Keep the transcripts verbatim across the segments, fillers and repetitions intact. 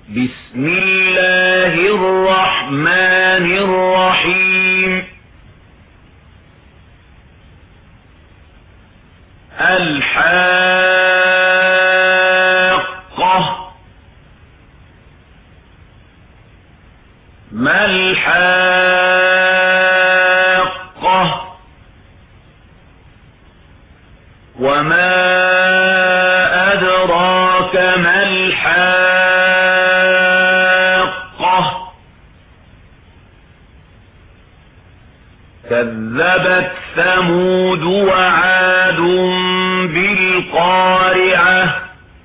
بسم الله الرحمن الرحيم. الحاقة. ما الحاقة؟ وما أدراك ما الحاقة؟ كذبت ثمود وعاد بالقارعة.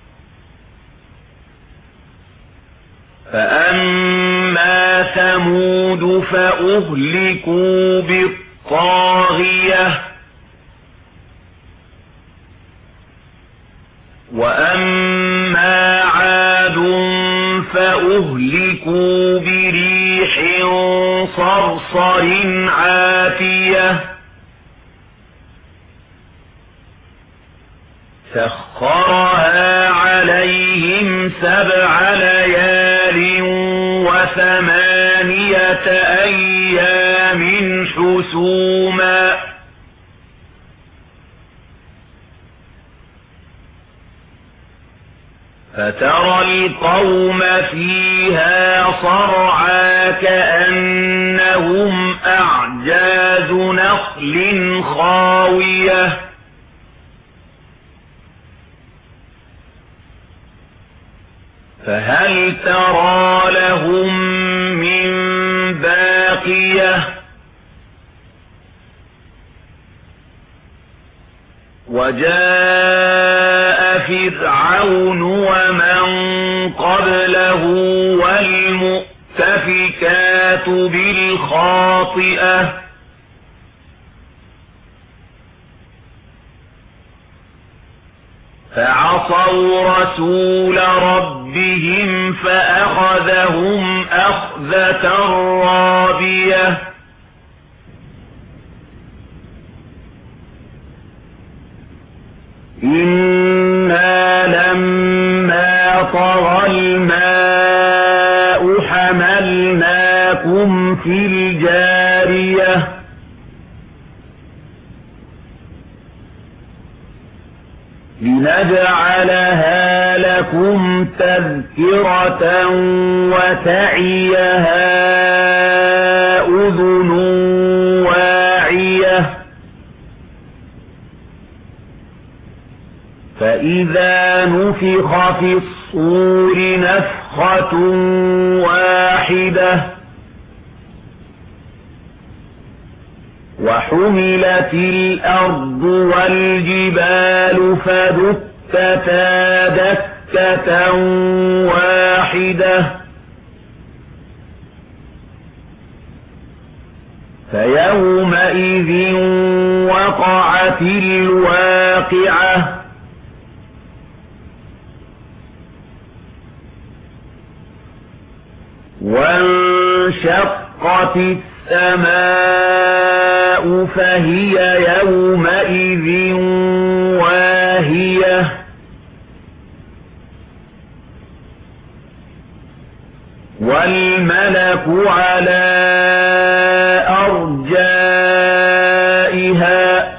فأما ثمود فأهلكوا بالطاغية. وأما عاد فأهلكوا بريح صرصر عاتية سخرها عليهم سبع ليال وثمانية أيام حسوما فترى القوم فيها صرعى كأنهم أعجاز نخل خاوية فهل ترى لهم من باقية وجاء فرعون ومن قبله والمؤتفكات بالخاطئة فعصوا رسول ربهم فأخذهم أخذة رابية إنا لما طغى الماء حملناكم في الجارية لنجعلها لكم تذكرة وتعيها أذن واعية فإذا نفخ في الصور نفخة واحدة وحملت الأرض والجبال فدكتا دكة واحدة فيومئذ وقعت الواقعة وانشقت السماء فهي يومئذ واهية والملك على أرجائها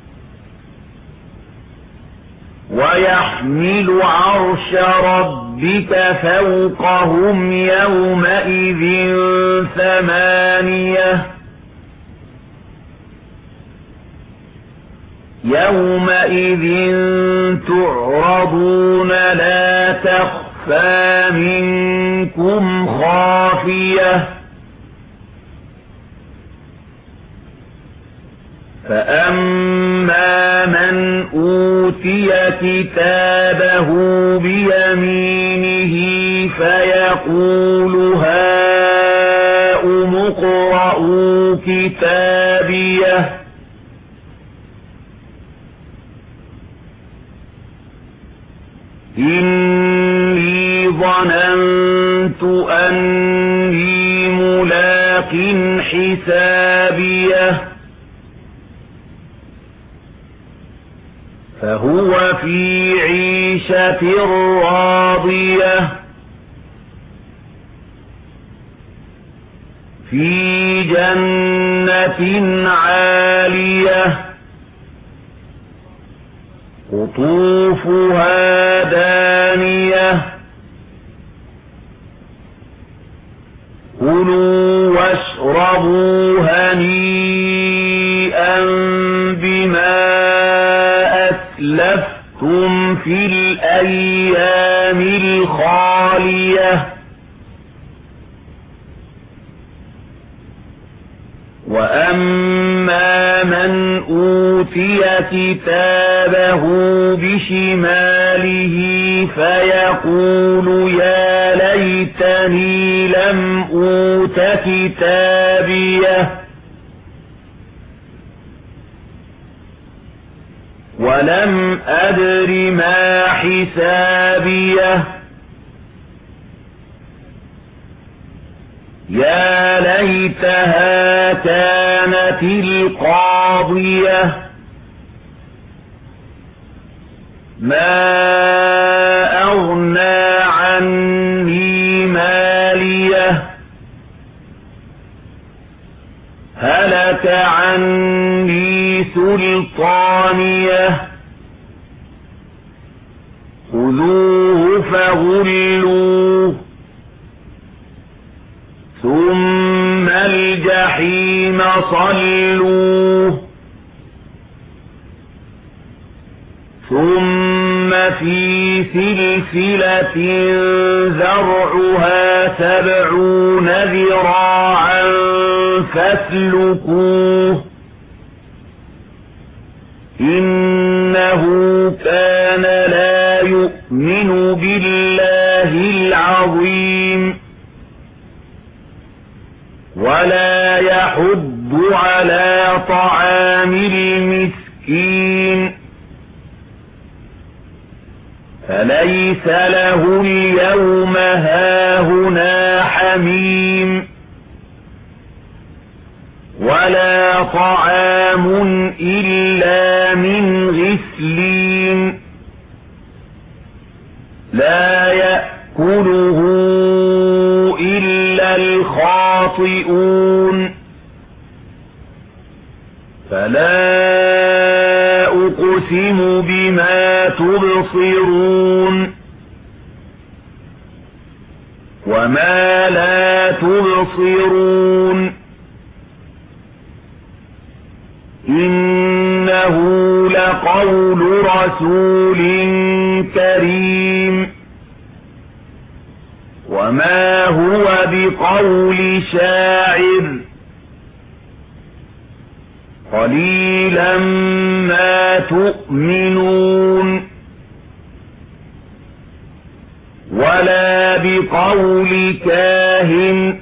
ويحمل عرش ربك فوقهم يومئذ ثمانية يومئذ تعرضون لا تخفى منكم خافية فأما من أوتي كتابه بيمينه فيقول هاؤم اقرءوا كتابيه إني ظننت أني ملاق حسابيه فهو في عيشة راضية في جنة عالية قطوفها دانية كلوا واشربوا هنيئا بما أسلفتم في الأيام الخالية وأما من أوتي كتابه بشماله فيقول يا ليتني لم أوت كتابيه ولم أدر ما حسابيه يا ليتها كانت القاضية ما أغنى عني ماليه هلك عني سلطانيه خذوه فغلوه ثم الجحيم صلوه ثم في سلسلة ذرعها سبعون ذراعا فاسلكوه إنه كان لا يؤمن بالله العظيم ولا يحض على طعام المسكين فليس له اليوم هاهنا حميم ولا طعام إلا من غسلين لا يأكله إلا الخاطئون فلا أقسم بما تبصرون وما لا تبصرون إنه لقول رسول كريم وما هو بقول شاعر قليلا ما تؤمنون ولا بقول كاهن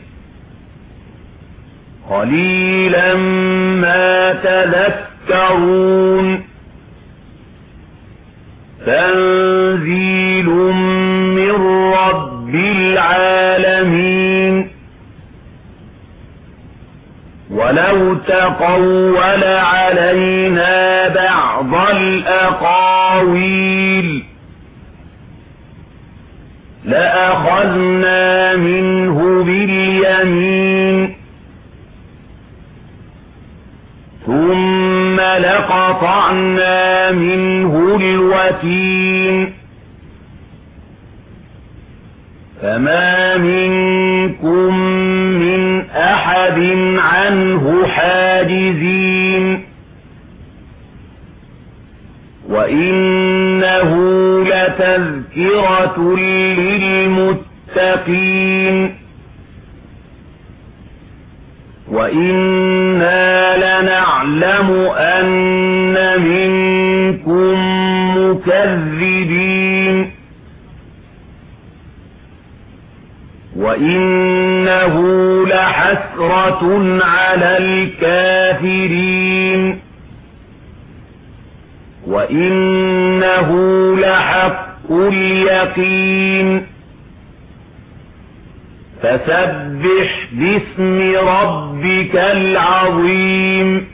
قليلا ما تذكرون تنزيل من رب العالمين ولو تقول علينا بعض الأقاويل لأخذنا منه باليمين ثم لقطعنا منه الوتين فما منكم من أحد عنه حاجزين وإنه لتذكرة للمتقين وإنا لنعلم أن منكم مكذبين وإنه لحسرة على الكافرين وإنه لحق اليقين فسبح باسم ربك العظيم